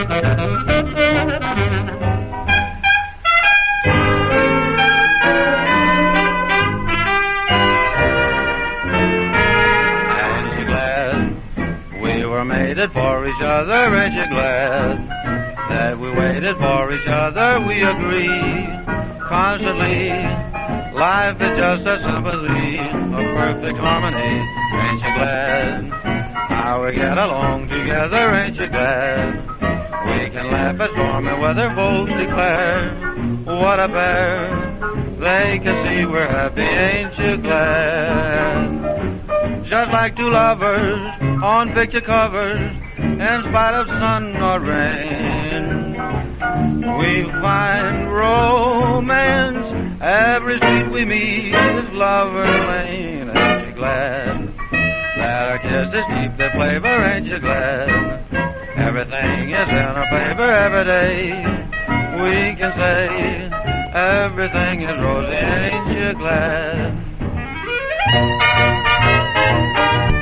Waited for each other, ain't you glad that we waited for each other? We agree constantly. Life is just a sympathy of perfect harmony. Ain't you glad how we get along together? Ain't you glad we can laugh at stormy weather? Folks declare what a pair. They can see we're happy. Ain't you glad? Just like two lovers on picture covers, in spite of sun or rain, we find romance every street we meet is Lover's Lane. Ain't you glad that our kisses keep their flavor? Ain't you glad everything is in our favor every day? We can say everything is rosy. Ain't you glad?